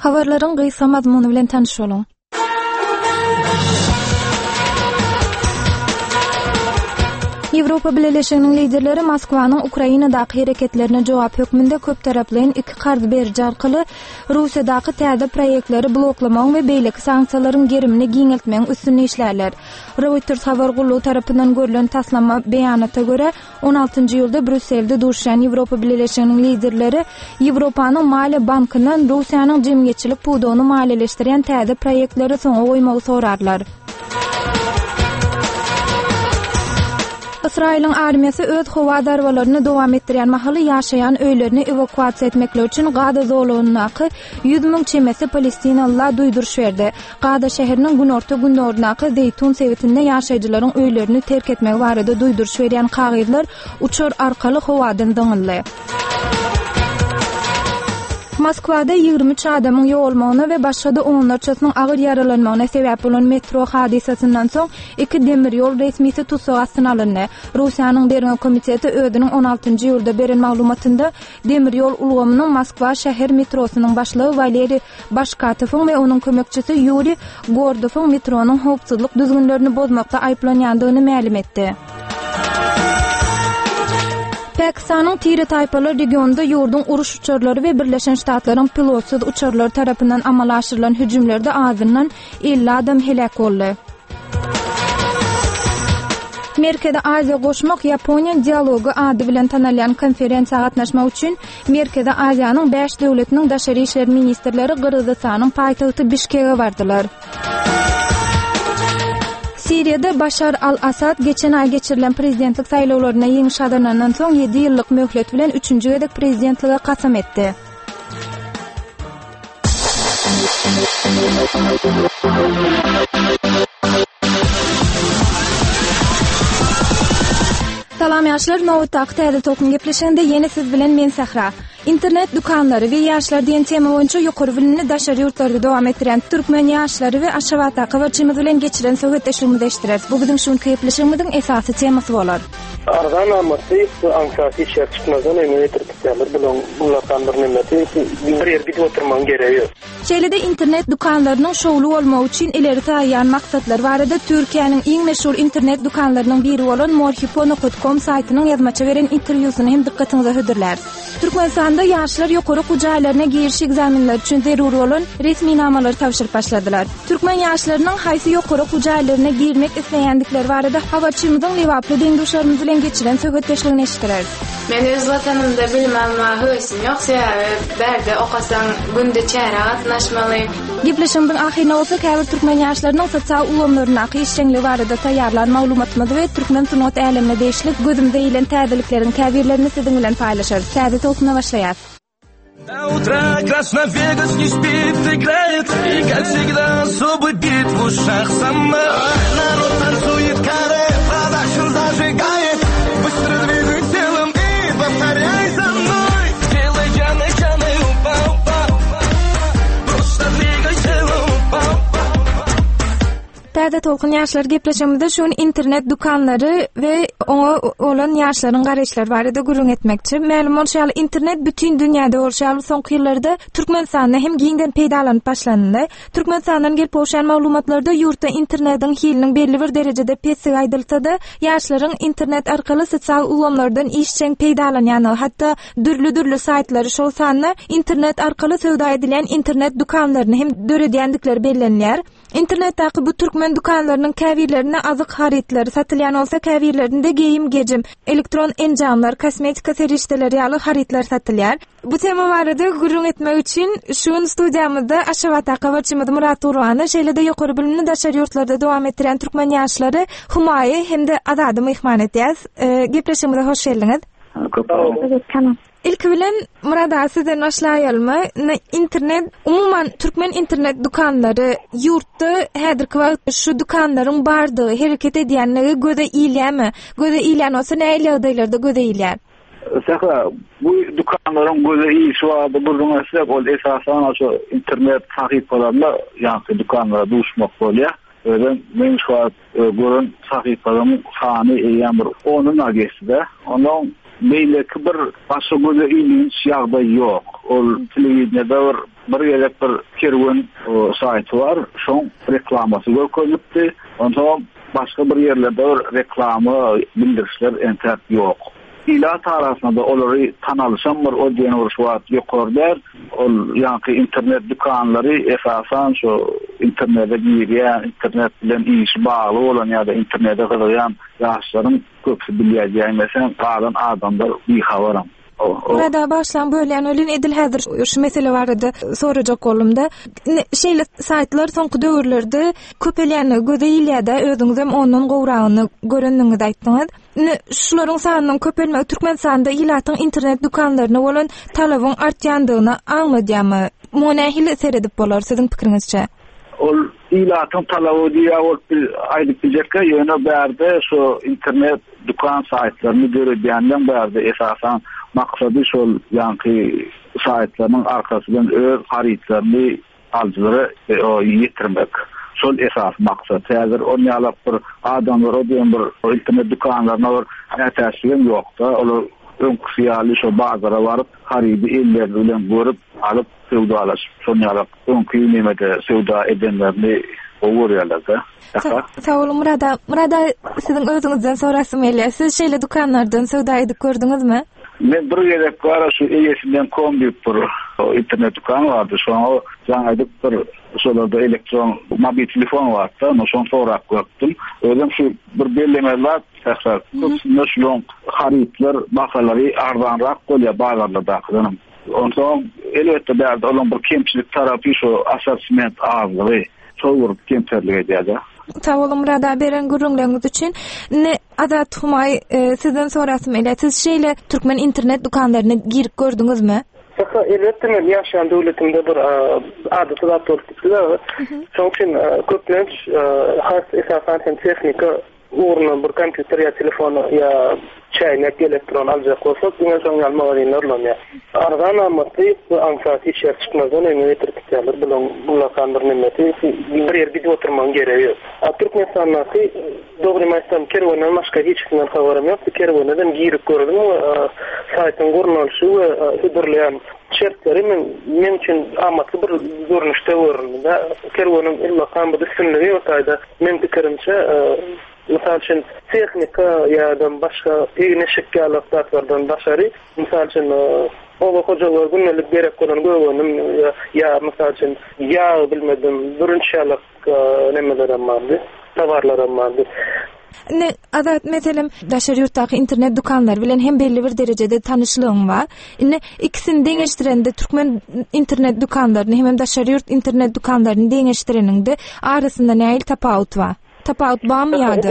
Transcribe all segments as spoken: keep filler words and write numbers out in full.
Habarlaryň gysga mazmuny bilen tanışalım. Ýewropa Birleşiginiň liderleri Moskwanyň Ukrainadaky hereketlerine jogap hökmünde köp taraplaryň iki garz berji arkaly Russiýadaky täze proýektleri bloklamaň we beýleki sanksiýalaryň gerimini giňeltmeň üstünde işlerler. Reuters habar gullugy tarapyndan görülen taslama beýanata görä on altynjy ýylda Brüsselde durşan Ýewropa Birleşiginiň liderleri Ýewropanyň Maliýe Bankynyň Russiýanyň jemgyýetçilik puduny maliýeleşdirýän täze proýektleri soňa goýmagy sorarlar. İsrail'in armiyası öz hova darwalaryny dowam etdirýän mahaly ýaşaýan öýlerini evakuasiýa etmekle üçin Gada zolunyňky yüz miň çemesi Palestinalılar duýduruş berdi. Gada şäheriniň günorta gündorunaky Zeytun sewitinde ýaşaýjylaryň öýlerini terk etmek barada duýduruş berýän kagydlar uçur arkaly howadan döňüldi. Moskwada ýygrimi üç adamyň ýoğulmagyna we başga onlarçasynyň agyr ýaralanmagyna sebäp bolan metro hadisesinden soň iki demir ýol resmisi tutsak astyna alyndy. Russiýanyň Bergen komiteti özüniň on altynjy ýylda beren maglumatynda demir ýol ulgamynyň Moskwa şäher metrosynyň başlygy Valeriy Başkatowyň we onuň kömekçisi Yuri Gordowyň metronyň howpsuzlyk düzgünlerini bozmakda aýplanýandygyny ma'lum etdi. Pakistanyň Tiri taýpalar regionunda ýurdun uruş uçarlary we Birleşen Ştatlaryň pilotsuz uçarlary tarapyndan amala aşyrylan hüjümlerde azyndan elli adam helak boldy. Merkede Aziya goşmak Ýaponiýa dialogy ady bilen tanalýan konferensiýa gatnaşmak üçin Merkede Aziýanyň beş döwletiniň daşary işler ministrleri Gyrgyzstanyň paýtagty Bişkekge bardylar. Siriýada Başar al-Asad geçen ay geçirilen prezidentlik saýlawlaryna ýeňiş adanandan soň ýedi ýyllyk möhlet bilen üçünji gedek prezidentlige kasam etdi. Salam ýaşlar, Nowatdaky täze toplum gepleşende ýene siz bilen men Sahra. İnternet dukanları we ýaşlar diýen tema boýunça ýokary bilimli daşary ýurtlarda dowam etdirän türkmen ýaşlary we Aşgabatda habarçymyz bilen geçiren söhbetleşigimizi eşdireriz. Bu bizim şuň gepleşigimiziň esasy temasy bolar. Ardan amasy ankasy şertişmezden emniyet etkiler bilen bunlardan bir nemeti bir ýerde oturmaň gerek ýok. Şeýlede internet dukanlarynyň şowly bolmagy üçin ileri taýýan maksatlar barada Türkiýanyň iň meşhur internet dukanlarynyň biri bolan morhipo nokta com saýtynyň ýazmaça beren interwýusyny hem dikkatiňize hödürler. Türkmenistanda ýaşlar ýokary gujaýlaryna giriş egzaminleri üçin zeruri bolan resmi namalary tapşyryp başladylar. Türkmen ýaşlarynyň haýsy ýokary gujaýlaryna girmek isleýändikleri barada habarçymyzyň lewaply deňdoşlarymyz bilen geçiren söhbetleşigini eşdireriz. Men öz watanymda bilim almagy höýsüm ýok, sebäbi berde okasaň günde çäre gatnaşmaly. Gepleşigimiň ahyrına bolsa käbir türkmen ýaşlarynyň sosial ulamlaryna işçiňligi barada taýýarlan maglumatymyzy we türkmen sunat älemine değişlik gözümde ýylan täzelikleriň käbirlerini siziň bilen paýlaşarys. Täze tolkuna başlaýar. На утро красная Вегас не спит, играет, и как всегда особый бит в ушах сама. Народ танцует каре, продакшн зажигает, быстро двигай телом и повторяй за мной. Делай Джаны, Джаны, упа-упа, просто двигай телом, упа-упа. Täze tolkun ýaşlar gepleşimizde şuň internet dukanlary we oňa olan ýaşlaryň garaşlary barada gürrüň etmekçi. Ma'lum bolşaly internet bütün dünýäde bolşaly soňky ýyllarda Türkmenistanda hem giňden peýdalanyp başlandy. Türkmenistandan gelip bolşan maglumatlarda ýurtda internetiň hiliniň belli bir derejede pesig aýdylsa-da, ýaşlaryň internet arkaly sosial ulamlardan işçiň peýdalanýany, hatda dürli-dürli saýtlary şol sanly internet arkaly söwda edilen internet dukanlaryny hem döredýändikleri bellenýär. İnternetdäki bu türkmen dukanlarynyň käbirlerine azyk haritleri satylýan bolsa, käbirlerinde geyim gejim, elektron enjamlar, kosmetika serişdeleri ýaly haritler satylýar. Bu tema barada gürrüň etmek üçin şuň studiýamyzda Aşgabatda habarçymyz Murat Urwany, şeýlede ýokary bilimli daşary ýurtlarda dowam etdirän türkmen ýaşlary Humaýy hem-de Azady myhman edýäs. Gepleşigimize hoş geldiňiz. Tamam. İlk bilen Murada sizden başlaýalmy? Internet, umuman türkmen internet dukanlary ýurtda häzirki wagtda şu dukanlaryň bardygy, hereket edýänligi göze ilýärmi? Göze ilýän bolsa näme ýagdaýlarda göze ilýär? Sahra, bu dukanlaryň göze ilýşi wagtda burdan eslep ol esasan şu internet sahypalarynda ýa-da dukanlara duşmak bolýar. Ben men şu an görün sahypalaryň sany eýär bir onun agesinde. Onuň beýleki bir başga göze ilginç ýagdaý ýok. Ol telewizionyada bir bir gelip bir kerwen saýty bar, şoň reklamasy görkezipdi. Ondan başga bir ýerlerde bir reklamy bildirişler enter ýok. İlat arasında olary tanalysam bir odyen urşwat ýokardyr. Ol ýa-ni internet dükanlary esasan şu internetde girýän, internet bilen iş bagly bolan ýa-da internetde gyzygýan ýaşlaryň köpsi bilýärdiň mesela galan adamlar bihawaram. Burada başlan bölýän ölün edil häzir şu mesele barada sorajak bolumda. Şeýle saytlar soňky döwürlerde köpelýäni gözeýilýärde özüňiz hem onuň gowragyny görendiňizi aýtdyňyz. Şularyň sanynyň köpelmegi Türkmenistanda ilatyň internet dukanlaryna bolan talabyň artýandygyny aňladýarmy? Muna hili seredip bolar siziň pikiriňizçe? Ol ilatyň talaby diýä ol aýdyp biljekkä ýöne bärde şu internet dukan saytlaryny göredýänden bärde esasan maksady şol ýa-ni saytlaryň arkasydan öz haritlaryny aljylary ýetirmek. Şol esas maksat. Häzir onu ýalyp bir adamlar odyan bir internet dukanlaryna bir täsiri ýokda. Olar öňküsiýaly şu bazara baryp haribi eller bilen görüp alyp sewdalaşyp şonu ýalyp öňkü nimede sewda edenlerni owurýarlar-da. Sağ olun Murada. Murada siziň özüňizden sorasym gelýär. Siz şeýle dukanlardan sewda edip gördüňizmi? Men bir gerek var şu eýesinden kombi bir internet dukanı vardı. Şu an o jaňydyk bir şolada elektron mobil telefon vardı. Onu şoň sorak gördüm. Özüm şu bir bellemeler täsir. Köpsüne şoň haritler bahalary ardanrak bolýar bazarlarda akdym. Ondan elbetde bärde olan bir kemçilik tarapy şu asasment azlygy. Şol kemterlik edýär. Sağ olun Murada, beren gurrunlaryňyz üçin. Ne Azat Humay e, sizden sorasym ele. Siz şeýle türkmen internet dukanlaryna girip gördüňizmi? Saka elbetde men ýaşaýan döwletimde bir adaty zat bolupdy. Şoň üçin köplenç has esasan hem tehnika uğruna bir kompüter ya telefonu ya çaynak elektron aljak bolsa diňe soň almagyny ya. Argan amaty ansaty şer çykmazdan eňe tirkitler bilen bulakan bir nemeti bir ýer gidip oturman geregi. Türkmenistan'da dogry maýsam kerwenden başga hiç kimden habarym ýok. Kerwenden girip gördüm. Saytyň gurnalyşy we hüdürleýän şertleri men men üçin amatly bir görnüşde görünýär. Kerwenden illa kan bir üstünligi ýokda. Men pikirimçe misal üçün texnika ýa-da başga ýene şekillerden başary, misal üçün o hojalar günnelik gerek bolan göwünüm ýa misal üçün ýa bilmedim birinçilik nemelerem bardy, tawarlarym bardy. Ne Azat meselem daşary ýurtdaky internet dukanlar bilen hem belli bir derejede tanışlığım var. Ne ikisini deňeşdirende türkmen internet dukanlaryny hem daşary ýurt internet dukanlaryny deňeşdireninde arasynda näil tapawut bar? Tapawut barmy ýa-da?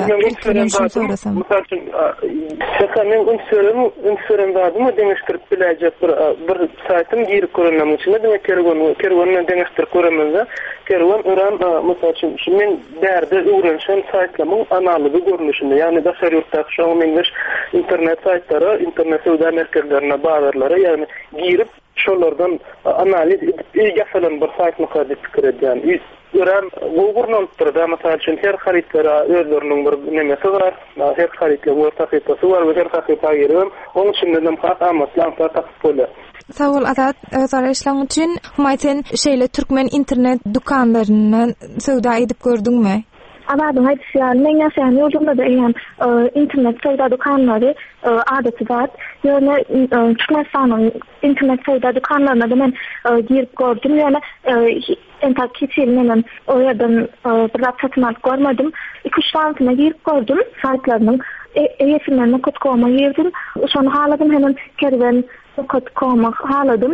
Misal üçün şeýleň ünsürem ünsürem barmy deňeşdirip biläjek bir bir saýtym girip görenler üçin de kerwen kerwenden deňeşdirip göremende kerwen ören misal üçün şu men därde öwrenşen saýtlamyň analizy görnüşinde ýani daşary ýurtdaky şu English internet saýtlary internet sewda merkezlerine bazarlara ýani girip şolardan analiz edip ýasalan bir saýtny kadip pikir edýän. Ören Google'dan turda mesela için her haritlara özlerinin bir nemesi var. Her haritla bu takipçisi var ve her takipçiye giriyorum. Onun için dedim hak amatlan takip oluyor. Sağ ol Azat. Özara işlerin için Humayten şeyle Türkmen internet dukanlarını sewda edip gördün mü? Abadım haydi şeýle men ýaşaýan ýurdumda da eýen internet sewda dukanlary adaty bar. Ýöne Türkmenistanyň internet sewda dukanlaryna da men girip gördüm. Ýöne entä kiçil menen o ýerden bir zat satyn alyp görmedim. iki üç tanesine girip gördüm saytlarynyň eýesinden kod koma ýerdim. Şonu haladım hemen kerwen kod koma haladım.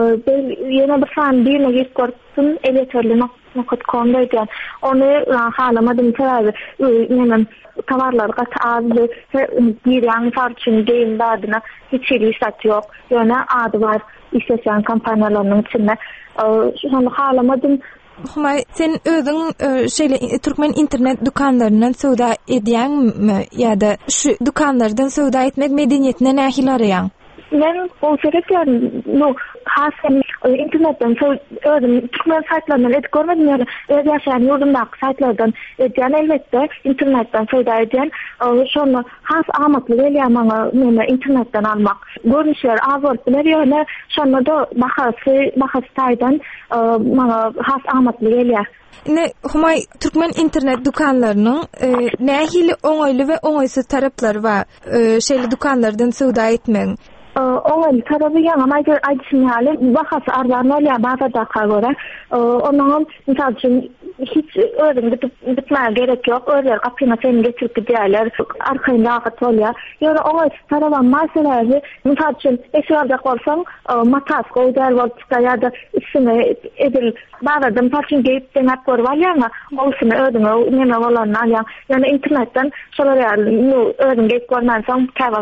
Ýene bir fan birine girip gördüm. Elektörli kod koma diýen. Onu halamadım täze. Menen tawarlar gat azdy girýän farçyn geýin badyna hiç ýersat ýok. Ýöne ady bar işleýän kompaniýalaryň içinde. Şonu halamadım. Humay, sen özüň şeýle türkmen internet dukanlarynyň sewda edýänmi ýa-da şu dukanlardan sewda etmek medeniýetine nähil araýan? Men bu sebepler no hasen internetten so özüm Türkmen saytlarından edip görmedim yani. Öz yaşayan yurdumdaki saytlardan edeceğim elbette internetten fayda edeceğim. Şonu has amatlı geliyor bana mene internetten almak. Görünüşler az olup bilir yani. Şonu da bahası, bahasıydan bana has amatlı geliyor. Ne humay Türkmen internet dukanlarının e, nähili oňaýly we oňaýsız taraplary var. E, şeýle dukanlardan söwda etmeň. Oňaýly tarapy ýa ama aýdyşmaly bahasy arzan bolýar bazada göre. Onuň misal üçin hiç öýrüm bitmä gerek ýok. Öýler kapyna sen getirip gidýärler. Arkynda agat bolýar. Ýöne oňaýsız tarapy masalasy misal üçin eşiňizde bolsaň matas goýdar bolsa ýa-da ismi edil bazada parçyn geýip denap görýärler. Olsun öýdüňe näme bolanlar ýa. Ýöne internetten şolar ýa öýdüň geýip görmänsäň käbas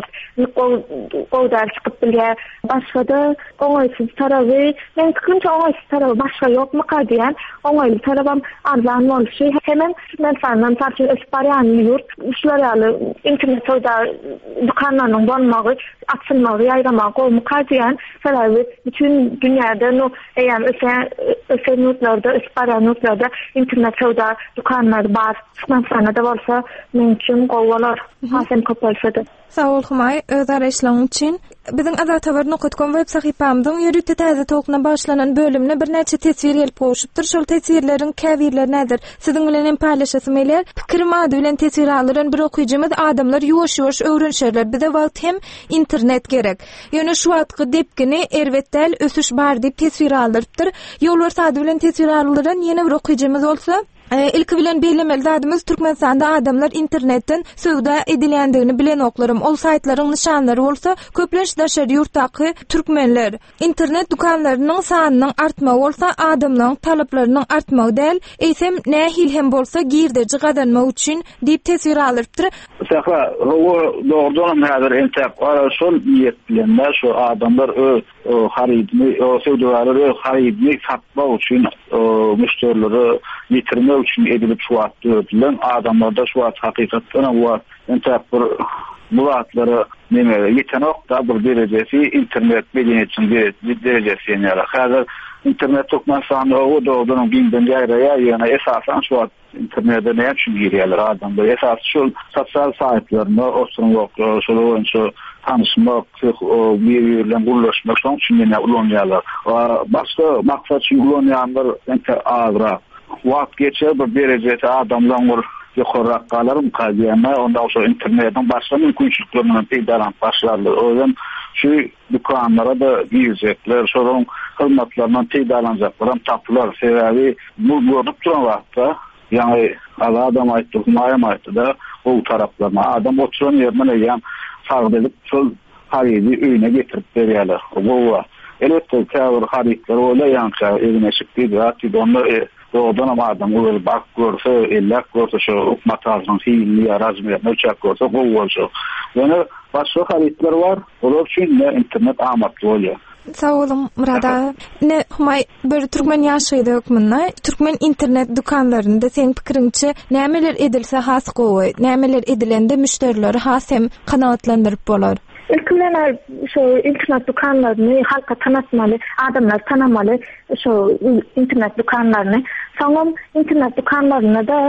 goýdar çıkıp bilýär. Başga da oňaýsız tarapy, men künçe oňaýsız tarapy başga ýokmy diýen, oňaýly tarapy arzan bolşy. Hemen men sandan parçy isparyan ýurt, şular ýaly internet soda dukanlaryň bolmagy, açylmagy, ýaýramagy goýmy diýen, şolary bütün dünýäde no eýer öse öse ýurtlarda, isparyan ýurtlarda internet soda dukanlary bar. Men sanada bolsa men üçin goýular. Hasan kopalsady. Sağ ol Humay, öz araşlaryň üçin. Biziň azat habar nokta com web sahypamyň ýörükde täze tokuna başlanan bölümne bir näçe tesvir elip goşupdyr. Şol tesvirleriň käbirleri nädir? Siziň bilen hem paýlaşasym eler. Pikirim ady bilen tesvir alyran bir okuyjymyz adamlar ýuwaş-ýuwaş öwrenşerler. Bize wagt hem internet gerek. Ýöne şu wagtky depgini erwetdäl ösüş bar diýip tesvir alypdyr. Ýollar ady bilen tesvir alyran ýene bir okuyjymyz bolsa E, ilki bilen bellemeli zadymyz Türkmenistanda adamlar internetten söwda edilýändigini bilen oklarym. Ol saytlaryň nişanlary bolsa köplenç daşary ýurtdaky türkmenler internet dukanlarynyň sanynyň artmagy bolsa adamlaryň talaplarynyň artmagy däl, eýsem nähil hem bolsa girdeji gadanmak üçin diýip tesir alypdyr. Sähä, o doğrudan häzir entäp şol niýet bilen şu adamlar öz haridini, o söwdalary haridini satmak üçin müşterileri yitirmek üçin edilip şu wagt ödülen adamlarda şu wagt hakykatdan var. Entäp bir muratlary neme ýetenek da bir derejesi internet medeniýetiniň derejesi ýa-da häzir internet tokmasany o doğrudan günden ýaýraýa ýa-da esasan şu wagt internetde näme üçin girýärler adamlar esas şu sosial saytlaryna oturmak, şol boýunça tanışmak, bir ýerden buluşmak üçin näme ulanýarlar. Başga maksat üçin ulanýanlar entä azra wagt geçer bir derejede adamlar ýokarak galarym kaýýany, onda o internetten başga mümkinçiliklerden peýdalan başlarlar. O ýönden şu dukanlara da girecekler, şoň hyzmatlaryndan peýdalanjaklar, taplar, sebäbi bu görüp duran wagtda ýani adam aýtdy, maýam aýtdy da o taraplarna adam oturan ýerden ýa sagdylyp şol harydy öýüne getirip berýärler. Bu wa elbetde käbir harytlar ola ýança evine çykdy, ýa-da onlar doğrudan ama adam olur bak görse, ellak görse şu ukmatazın fiilini yarazmıyor, nöçak görse bu olacak. Yani başka haritler var, olur için de internet amatlı oluyor. Sağ olun Murada. Ne humay bir Türkmen ýaşaýdy hukmunda, Türkmen internet dukanlarynda seň pikiriňçe nämeler edilse has gowy, nämeler edilende müşterileri has hem kanaatlandyryp bolar. Ülkeler şu internet dukanlarını halka tanıtmalı, adamlar tanımalı şu internet dukanlarını. Sonra internet dukanlarına da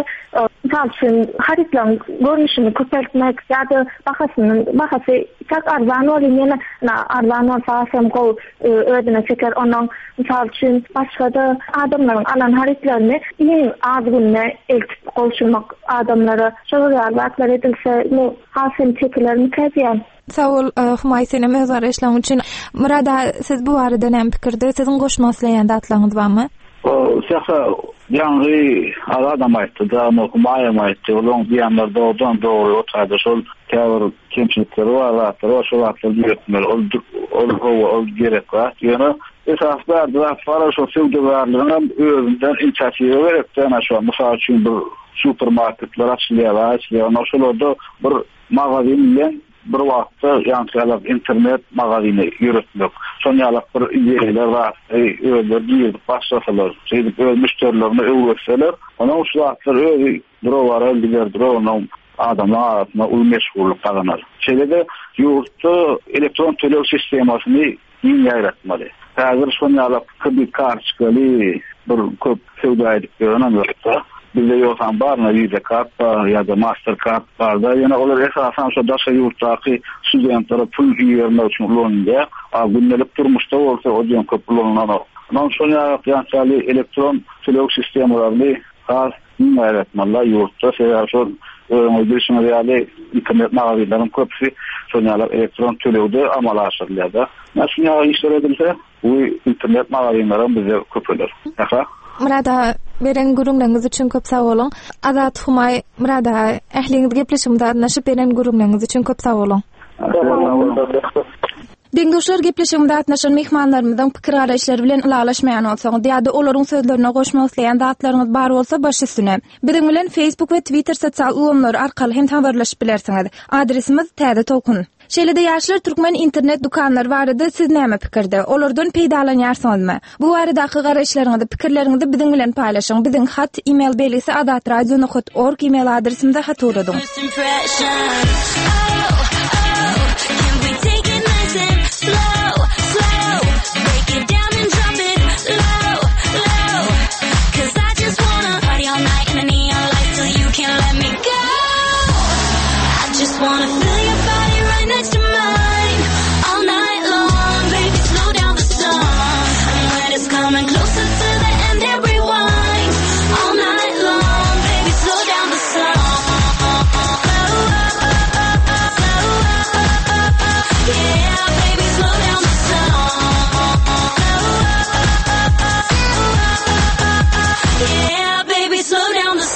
mesela haritlerin görünüşünü köpeltmek ya da bahasının bahası çok arzan oluyor. Yani arzan olsa hem kol ödene çeker onun misal için başka da adamların alan haritlerini iyi az gününe eltip koşulmak adamlara şöyle yerler edilse bu hasım çekilerini keziyen. Sağ ol, Humay senem öz araşlaryň üçin. Murada, siz bu arada näme pikirde? Siziň goşmaslaýan datlaryňyz barmy? O, sähä, ýani adam aýtdy da, Humay aýtdy, olaň diýenler doğrudan doğru otaýdy, şol käbir kemçilikleri bar, o şol atlar ýetmeli, ol ol ol gerek var. Ýöne esas berdi, fara şol söwdegarlygyny özünden inisiatiwa berekden şu mysal üçin bir supermarketler açylýar, ýa-da şolda bir magazin bilen bir wagtda ýa-da internet magazyny ýöretmek. Şonýaly bir ýerler bar, öýler diýip başlasalar, şeýle öz müşterilerini öwretseler, ona şu wagtlar öýi durowar eldiler, durownyň adamlar arasynda ul meşgullyk galanar. Şeýle ýurtda elektron tölew sistemasyny ýaýratmaly. Hazır sonyalar kredi kartçıları bir köp sevda edip görünüyorsa bizde yoksan barına Visa kart var ya da Mastercard var da yani onlar esasen şu daşa yurttaki studentlere pul verme için kullanılıyor. Gündelik durmuşta olsa o diyen köp kullanılan. Ondan sonra yani elektron telefon sistemleri az öğretmenler yurtta seyahat öğrenci realde internet mağazalarının köpüsü sonyalar elektron telefonu amalaşırlar. Nasıl ya işler edilse bu internet mağazalarının bize köpülür. Aha. Murada beren gurumlarınız için köp sağ olun. Azat Humay Murada ehliňiz gepleşimde naşyp beren gurumlarınız için köp sağ olun. Diňdoşlar gepleşimde atnaşan mehmanlarymyzyň pikir araýşlary bilen ulalaşmaýan bolsaň, diýadi olaryň sözlerine goşmak isleýän zatlaryňyz bar bolsa baş üstüne. Biziň bilen Facebook we Twitter sosial ugamlary arkaly hem habarlaşyp bilersiňiz. Adresimiz Täze Tolkun. Şeýlede ýaşlar türkmen internet dukanlary barada siz näme pikirde? Olardan peýdalanýarsyňyzmy? Bu baradaky garaşlaryňyzy, pikirleriňizi biziň bilen paýlaşyň. Biziň hat, e-mail belgisi adat radio nokta org e-mail adresimizde hat uradyň. Slow, slow, break it down and drop it low, low. Cause I just wanna party all night in the neon lights till you can't let me go. I just wanna feel your body right next to mine all night long. Baby, slow down the song. And when it's coming closer to the end, then rewind all night long. Baby, slow down the song. Yeah, baby, slow down the song. Yeah, baby, slow down the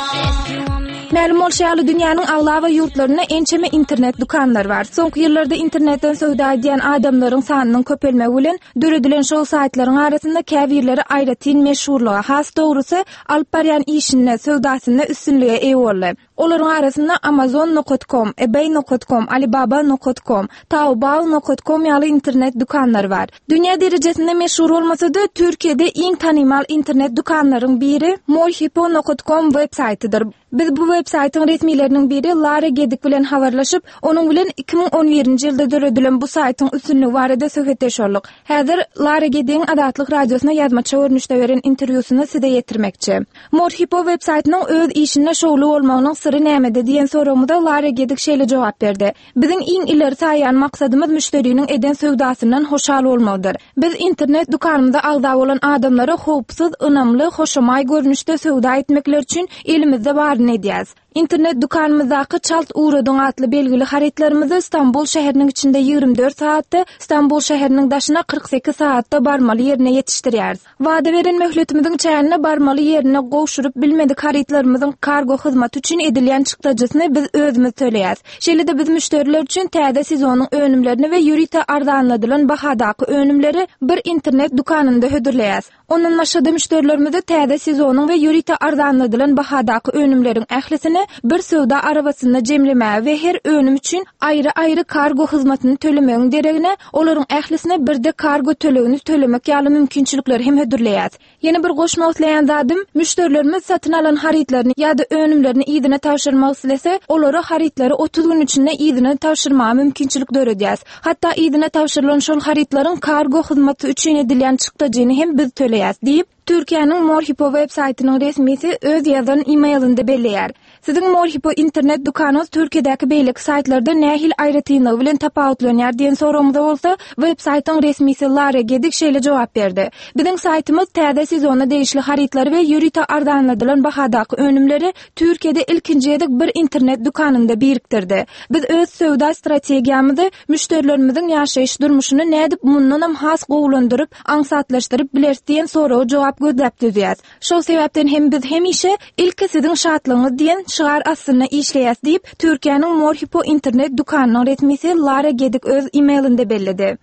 song. Ma'lum bolşaly dünýäniň aglawa ýurtlaryna ençeme internet dukanlary bar. Soňky ýyllarda internetden söwda edýän adamlaryň sanynyň köpelmegi bilen döredilen şol saytlaryň arasynda käbirleri aýratyn meşhurlyga has dogrusy alyp barýan işine, söwdasyna üstünlige eýe boldy. Olaryň arasynda amazon nokta com, ebay nokta com, alibaba nokta com, taobao nokta com ýaly internet dukanlary bar. Dünýä derejesinde meşhur bolmasa-da Türkiýede iň tanymal internet dukanlaryň biri molhipo nokta com web saytydyr. Biz bu web saytyň resmileriniň biri Lara Gedik bilen habarlaşyp, onuň bilen iki ming on birinji ýylda döredilen bu saytyň üstünligi barada söhbetleşýärlik. Häzir Lara Gedikň adatlyk radiosyna ýazmaça görnüşde beren interwýusyny size ýetirmekçi. Molhipo web saytynyň öz işine şowly bolmagynyň syry nämede diýen soramyda Lara Gedik şeýle jogap berdi. Biziň iň ileri saýan maksadymyz müşteriniň eden söwdasyndan hoşal bolmagydyr. Biz internet dukanymyzda agda bolan adamlara howpsuz, ynamly, hoşamay görnüşde söwda etmekler üçin elimizde bar ne diýäs. İnternet dukanymyzdaky çalt uğradyň atly belgili haritlarymyzy İstanbul şäheriniň içinde ýygrimi dört saatda, İstanbul şäheriniň daşyna kırk sekiz saatda barmaly ýerine ýetişdirýäris. Wada beren möhletimiziň çäňine barmaly ýerine gowşuryp bilmedik haritlarymyzyň kargo hyzmaty üçin edilýän çykdajasyny biz özümiz töleýäs. Şeýle-de biz müşteriler üçin täze sezonyň önümlerini we ýürite arzanladylan bahadaky önümleri bir internet dukanynda hödürleýäs. Ondan başga müşterilerimize täze sezonyň we ýürite arzanladylan bahadaky önümleriň ählisini bir söwda arabasyna jemleme we her önüm üçin aýry-aýry kargo hyzmatyny tölemegiň deregine olaryň ählisine birde kargo tölegini tölemek ýaly mümkinçilikler hem hödürleýär. Ýene bir goşmak isleýän zadym, müşterilerimiz satyn alan haritlaryny ýa-da önümlerini ýygyna taşyrmak islese, olary haritlary otuz gün içinde ýygyna taşyrma mümkinçilik döredýär. Hatda ýygyna taşyrylan şol haritlaryň kargo hyzmaty üçin edilýän çykdajasyny hem biz töleýär diýip Türkiýanyň Molhipo web saytynyň resmisi öz ýazan e-mailinde belleýär. Siziň Molhipo internet dukanyňyz Türkiýedäki beýleki saytlarda nähil aýratynlygy bilen tapawutlanýar diýen soramyz bolsa, web saytyň resmisi Lara Gedik şeýle jogap berdi. Biziň saytymyz täze sezonda değişli haritlary we ýürite arzanladylan bahadaky önümleri Türkiýede ilkinjiýedik bir internet dukanynda biriktirdi. Biz öz söwda strategiýamyzy müşterilerimiziň ýaşaýyş durmuşyny nädip mundan hem has gowlandyryp, aňsatlaşdyryp bilersi diýen soragy jogap gözläp düzýäs. Şol sebäpden hem biz hemişe ilki siziň şatlygyňyz diýen şygar aslynda işleýäs diýip Türkiýanyň Molhipo internet dukanynyň resmisi Lara Gedik öz e-mailinde belledi.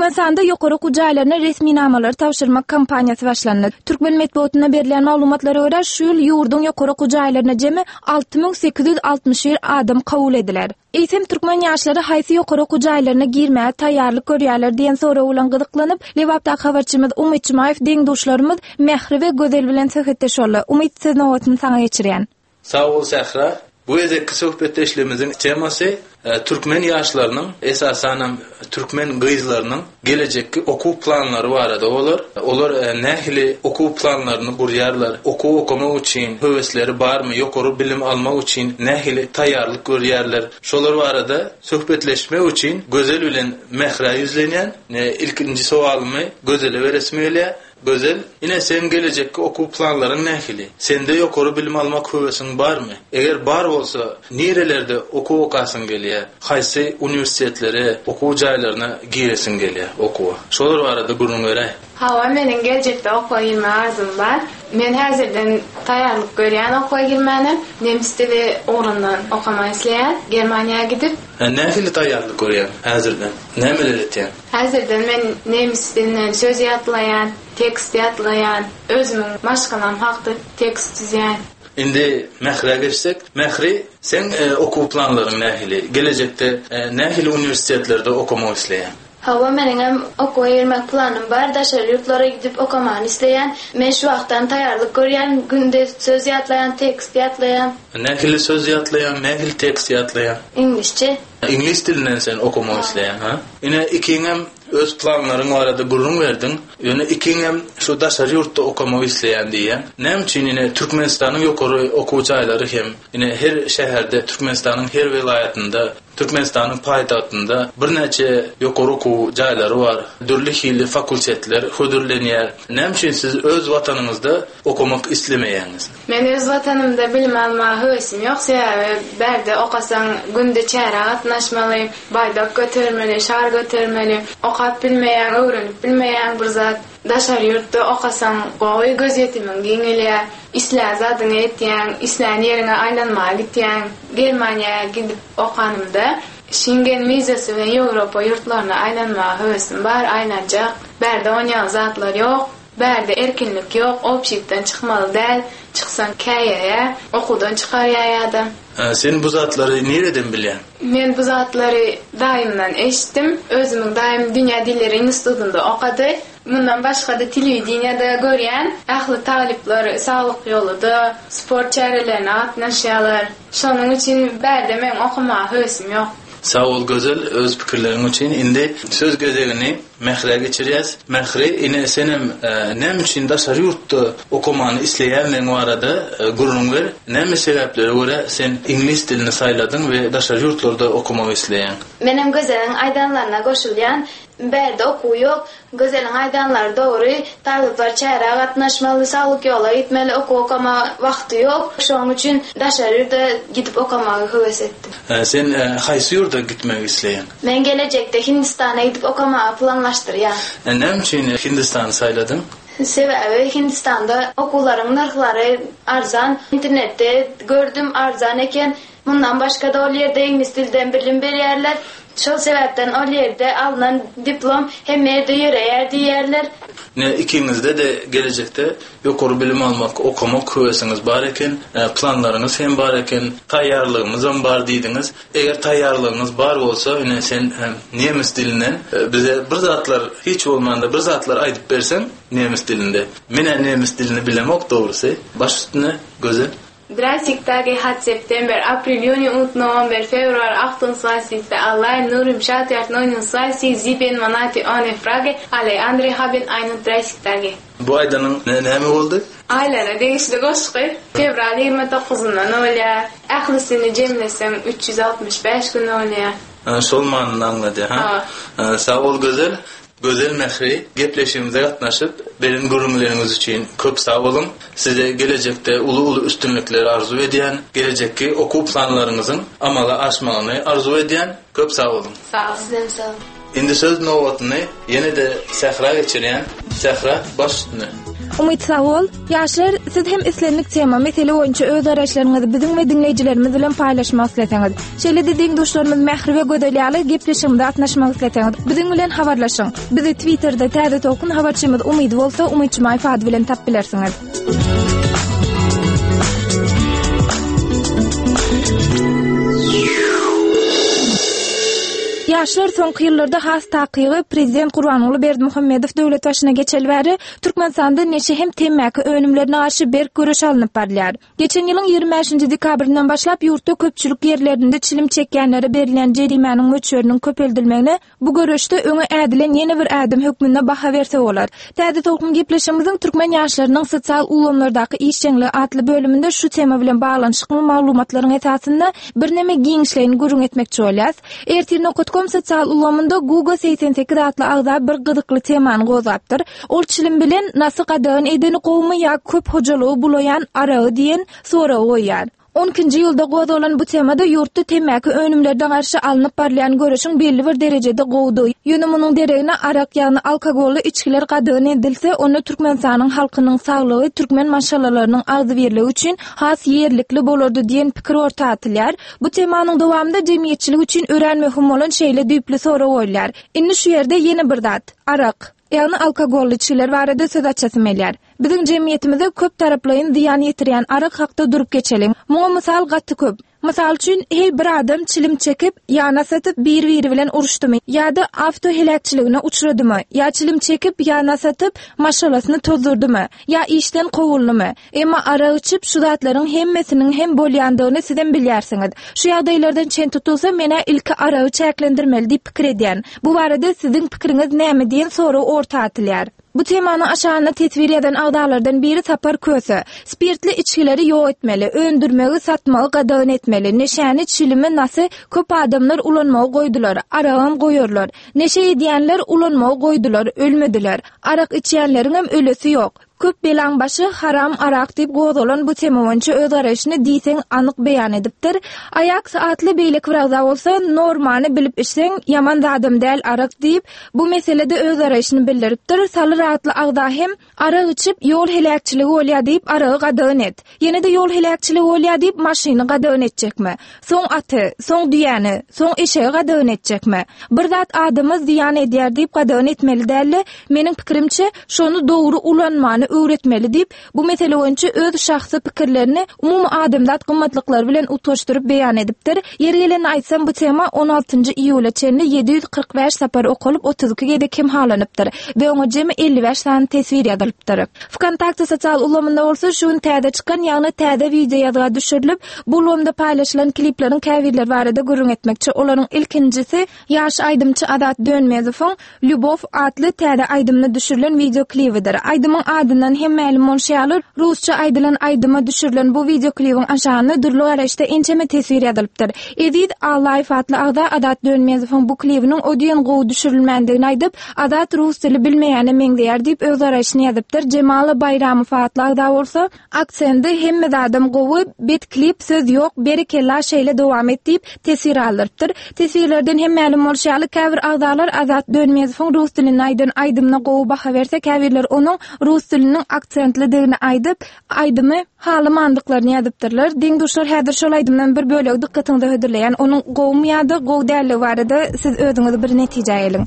Türkmenistanda ýokary jaýlaryna resmi namalar tawşyrmak kampanýasy başlandy. Türkmen medeniýetine berilen maglumatlara görä şu ýyl ýurdun ýokary jaýlaryna jemi alty ming sekiz ýüz altmyş bir adam kabul ediler. Eýsem türkmen ýaşlary haýsy ýokary jaýlaryna girmäge taýýarlyk görýärler diýen soraw bilen gyzyklanyp, Lewapda habarçymyz Umyt Jumaýew deň doşlarymyz Mehri we Gözel bilen söhbetleşýärler. Umyt siz nowatyny saňa geçirýän. Sağ ol Sahra. Bu ezeki söhbetleşlemizin teması e, Türkmen yaşlarının esasen Türkmen gyzlarynyň gelecekki okuw planlary barada bolar. Olar e, nähili okuw planlaryny gurýarlar. Okuw okumak üçin höwesleri barmy, ýokary bilim almak üçin nähili taýýarlyk görýärler. Şolar barada söhbetleşmek üçin Gözel bilen Mehra ýüzlenýän. E, ilkinji sowalymy Gözele beresmeýle. Gözel, ine sen gelecekki okuw planlaryň nähili? Sende ýokary bilim almak höwesiň barmy? Eger bar bolsa, nerelerde okuw okasyň gelýär? Haýsy uniwersitetleri, okuw jaýlaryna giresin gelýär okuwa? Şolar barada gurulmagy berä. Hawa meniň gelecekde okuwa girme arzum bar. Men häzirden taýýarlyk görýän okuwa girmäni, nemis dili orundan okama isleýän, Germaniýa gidip. Nähili taýýarlyk görýän häzirden? Nämeler etýän? Häzirden men nemis dilinden söz ýatlaýan, tekst ýatlaýan, özümiň maşgalam hakda tekst düzýän. Indi Mehre geçsek, Mehri sen e, okuw planlaryň nähili? Gelecekde e, nähili uniwersitetlerde okumak isleýän? Hawa meniň okuw ýermek planym bar, daşary ýurtlara gidip okamany isleýän. Men şu wagtdan taýýarlyk görýän, günde söz ýatlaýan, tekst ýatlaýan. Nähili söz ýatlaýan, nähili tekst ýatlaýan? İnglisçe. İnglis dilinden sen okumak isleýän, ha? Ine ikiňem öz planlaryň barada gurulun berdiň. Ýöne ikiňem şu daşary ýurtda okamak isleýän diýen. Näme üçin ine Türkmenistanyň ýokary okuw jaýlary hem ine her şäherde, Türkmenistanyň her vilayatynda, Türkmenistanyň paýtagtynda bir neçe ýokary okuw jaýlary bar. Dürli hilli fakultetler hödürlenýär. Näme üçin siz öz watanyňyzda okumak islemeýäňiz? Men öz watanymda bilim alma höwesim ýok. Sebäbi berde okasaň günde çäre gatnaşmaly, baýdak götermeli, şar götermeli. Okap bilmeýän, öwrenip bilmeýän bir zat daşary ýurtda okasaň gowy göz ýetimiň giňelýär. Isläň zadyny etýän, isläň ýerine aýlanmagy gitýän. Germaniýa gidip okanymda Schengen wizasy bilen Ýewropa ýurtlaryna aýlanmagy höwesim bar, aýlanjak. Berde oňan zatlar ýok, berde erkinlik ýok, opşikden çykmaly däl, çyksaň käýýär, okuwdan çykarýar. Sen bu zatlary nereden bilýän? Men bu zatlary daýymdan eşitdim. Özümiň daýym dünýä dilleri institutunda okady. Bundan başga da telewiziýada görýän, ähli talipler saglyk ýoluda, sport çärelerine gatnaşýarlar. Şonuň üçin berde men okumagy höwesim ýok. Sağ ol Gözel, öz pikirleriň üçin. Indi söz gözegini Mehre geçirýäs. Mehre, ine senem e, näme üçin daşary ýurtda okumany isleýänleň barada e, gurulun ber. Näme sebäplere görä sen inglis dilini saýladyň we daşary ýurtlarda okumak isleýän? Menem Gözeliň aýdanlaryna goşulýan, berde okuw ýok. Gözeliň aýdanlary dogry, taýyplar çäre gatnaşmaly, saglyk ýola gitmeli, okuw okama wagty ýok. Şoň üçin daşary ýurtda gidip okamagy höwes etdim. E, sen e, haýsy ýurda gitmek isleýän? Men gelecekde Hindistana gidip okamagy planlaşdyrýan. E, näme üçin Hindistany saýladyň? Sebäbi Hindistanda okuwlaryň narhlary arzan, internetde gördüm arzan eken. Bundan başga da ol ýerde ingliz dilden bilim berýärler. Şol sebäpden ol ýerde alınan diplom hem ýerde ýöreýär diýerler. Ne ikiňizde de gelecekde ýokary bilim almak, okumak höwesiňiz bar eken, planlaryňyz hem bar eken, taýýarlygyňyz hem bar diýdiňiz. Eger taýýarlygyňyz bar bolsa, ine sen hem nemis dilinden bize bir zatlar hiç bolmanda bir zatlar aýdyp bersen nemis dilinde. Mene nemis dilini bilemok dogrusy. Baş üstüne Gözel. Dreißigtage hat September, April, Juni und November, Februar achtundzwanzig. Allein nur im Schaltjahr neunundzwanzig, sieben Monate ohne Frage. Alle andere haben einunddreißig Tage. Bu aýdanyň näme boldy? Aylara değişdi goşky. Fevral ýygrima toguzundan olýar. Ählisini jemlesem üç yüz altmış beş gün olýar. Şol manyny anlady, ha? Sağ ol Gözel. Gözel Mehri, gepleşimize gatnaşyp berin gurulmalarınız üçin köp sağ olun. Size gelecekte ulu ulu üstünlükler arzu edýän, gelecekki okuw planlaryňyzyň amala aşmagyny arzu edýän köp sağ olun. Sağ olun. Sağ olun. Indi söz nowatyny ýene de Sahra geçirýän. Sahra baş üstüne. Umyt Sawol, ýaşlar siz hem islendik tema mesele boýunça öz araşlaryňyzy biziň we dinleýijilerimiz bilen paýlaşmak isleseňiz, şeýle dediň dostlarymyz Mähri we Gödeliýaly gepleşimde atnaşmak isleseňiz, biziň bilen habarlaşyň. Bizi Twitterda Täze Tokun habarçymyz Umyt bolsa, Umytçy Fady bilen tap bilersiňiz. Ýaşlar soňky ýyllarda has takygy Prezident Gurbanuly Berdimuhammedow döwlet başyna geçelbäri Türkmenistanda neçe hem temmäki önümlerine aşy berk görüş alınıp barlar. Geçen ýylyň ýygrimi beşinji dekabryndan başlap ýurtda köpçülik ýerlerinde çilim çekkenlere berilen jerimanyň möçberiniň köpeldilmegine bu görüşde öňe ädilen ýene bir ädim hökmünde baha berse bolar. Täze Tokun gepleşimimiziň türkmen ýaşlarynyň sosial ulanlardaky işçiňligi atly bölüminde şu tema bilen baglanyşyk maglumatlaryň esasynda bir neme giňişlerini gurung etmekçi bolýar. Ertirne sotsial ulamında Google seksen sekiz atlı ağda bir gıdıklı temany gozapdyr. Ol çilim bilen nasy gadagyn edeni gowmy ýa köp hojalygy bulayan aragy diýen sora goýar. on ikinji ýylda gozalan bu temada ýurtda temmäki önümlerden garşy alınıp barlayan görüşiň belli bir derejede gowdy. Ýönüminiň deregine arak ýa-ni alkogolly içkiler gadagyn edilse, onu Türkmenistanyň halkynyň saglygy, türkmen maşallalarynyň agzy berligi üçin has ýerlikli bolardy diýen pikir orta atylýar. Bu temanyň dowamında jemgyýetçilik üçin ören möhüm bolan şeýle düýpli sora goýulýar. Indi şu ýerde ýene bir dat, arak ýa-ni alkogolly içkiler barada söz açasym gelýär. Biziň jemgyýetimizde köp taraplaryň ziýan ýetirýän arak hakda durup geçelim. Muňa mysal gatty köp. Mysal üçin her bir adam çilim çekip ýana satyp bir-biri bilen uruşdymy ýa-da awto helakçylygyna uçradymy ýa çilim çekip ýana satyp maşalasyny tozdurdymy ýa işden gowuldymy. Emma ara içip şu zatlaryň hemmesiniň hem bolýandygyny sizden bilýärsiňiz. Şu ýagdaýlardan çen tutulsa mene ilki aragy çäklendirmeli diýip pikir edýän. Bu barada siziň pikiriňiz näme diýen soru orta atylýar. Bu temany aşağına tetwir eden agdalardan biri tapar köse. Spirtli içkileri ýok etmeli, öndürmegi, satmagy gadagyn etmeli. Neşäni çilimi nasy köp adamlar ulanmagy goýdular, aragam goýarlar. Neşe edýänler ulanmagy goýdular, ölmediler. Arak içýänleriň hem ölesi ýok. Köp belan başı haram arak diýip gozalan bu tema boýunça öz araşyny diýseň anyk beýan edipdir. Ayak saatly beýlik birazda bolsa normany bilip içseň ýaman adam däl arak diýip bu meselede öz araşyny bildiripdir. Saly rahatly agda hem arak içip ýol helakçyligi bolýar diýip aragy gadagyn et. Ýene-de ýol helakçyligi bolýar diýip maşyny gadagyn etjekmi? Soň aty, soň diýäni, soň eşegi gadagyn etjekmi? Bir zat adamy ziýan edýär diýip gadagyn etmeli däl. Meniň pikirimçe şonu dogry ulanmany öwretmeli diýip bu mesele boýunça öz şahsy pikirlerini umumy adamdat gymmatlyklar bilen utoşduryp beýan edipdir. Ýeri geleni aýtsam bu tema on altynjy iýula çenli ýedi ýüz kırk beş sapar okulyp otuz iki gede kim halanypdyr we oňa jemi elli beş sany tesvir ýazylypdyr. Wkontakte sosial ulamynda bolsa şuny täze çykan ýa-ni täze video ýazga düşürilip bu ulamda paýlaşylan klipleriň käwirler barada gurung etmekçi. Olaryň ilkinjisi ýaş aýdymçy Adat Dönmezowyň Lyubov atly täze aýdymna düşürilen video klipidir. Aýdymyň adyny hem ma'lum bolýar, rusça aýdylan aýdyma düşürilen bu video klipiň aşağına durly araşda ençeme tesvir ýazylypdyr. Edit Alive atly agda Adat Dönmezowyň bu klipiniň odýan gowy düşürilmändigini aýdyp, Adat rus dili bilmeýäne meňdeýär diýip öz araşyny ýazypdyr. Cemal Bayramow atly agda bolsa, aksenty hemme adam gowy, bet klip söz ýok, berekella şeýle dowam et diýip tesvir alypdyr. Tesvirlerden hem ma'lum bolýar, käbir agdalar Adat Dönmezowyň rus dilini aýdan aýdymna gowy baha berse, käbirler onuň rus dilini aksentlidigini aýdyp, aýdymy haly mandyklaryny ýazypdyrlar. Diň dostlar, häzir şol aýdymdan bir bölegi dikkatyňizde hödürleýän onuň gowmy ýa-da gow dälligi barada siz özüňiz bir netije aýlyň.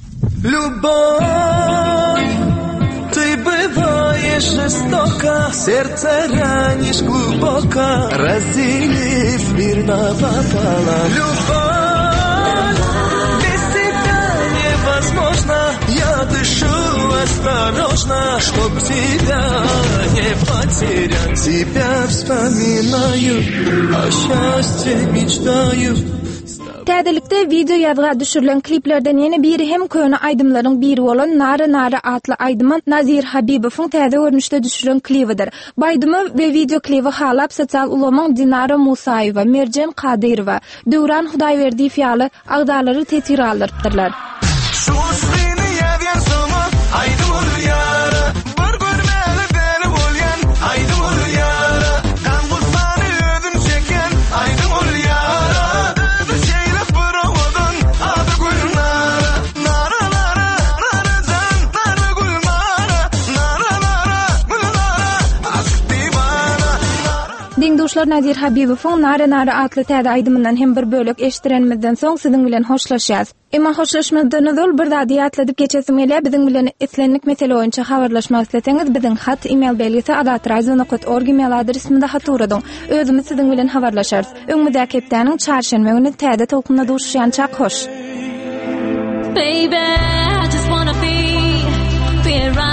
Любовь, ты бываешь жестока, сердце ранишь глубоко, разделив мир напополам. Любовь, без тебя невозможно, я дышу осторожно, чтоб тебя не потерять. Тебя вспоминаю, о счастье мечтаю. Täzelikde video ýazga düşürilen kliplerden ýene biri hem köne aýdymlaryň biri bolan Nara Nara atly aýdymy Nazir Habibowyň täze görnüşde düşürilen klipidir. Bu aýdymy we video klipi halap sosial ulamyň Dinara Musaýewa, Merjen Kadyrowa, Döwran Hudaýberdiýew ýaly agdalary tesir aldyrypdyrlar. duşlar Nadir Habibowyň Nare Nare atly täze aýdymyndan hem bir bölek eşdirenmizden soň siziň bilen hoşlaşýas. Emma hoşlaşmadan öňe bir zady ýatladyp geçesim gelýär. Biziň bilen etlenlik mesele boýunça habarlaşmak isleseňiz, biziň hat email belgisi adat radio nokta org email adresinde haturadyň. Özümiz siziň bilen habarlaşarys. Öňmüdäki hepdäniň çarşamba güni täze tolkunna duşýan çak hoş. Baby, I just wanna be be around